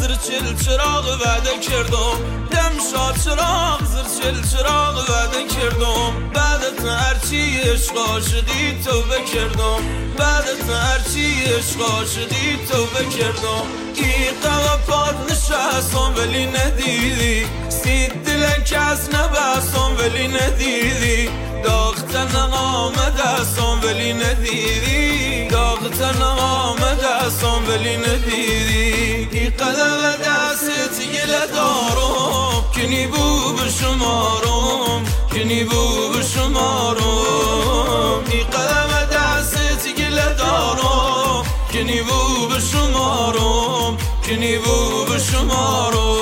زر چل چراغ وعده کردم دم شاد چراغ زر چل چراغ وعده کردم بعدت هرچی عشق عاشقی توبه کردم بعدت هرچی عشق عاشقی توبه کردم ای قوافات نشستم ولی ندیدی سید دلک از نبستم ولی ندیدی داغتن آمدستم ولی ندیدی داغتن آمدستم ولی ندیدی ای قدم دستت گله دارم کنی بو بشمارم کنی بو بشمارم ای قدم دستت گله دارم کنی بو بشمارم کنی بو بشمارم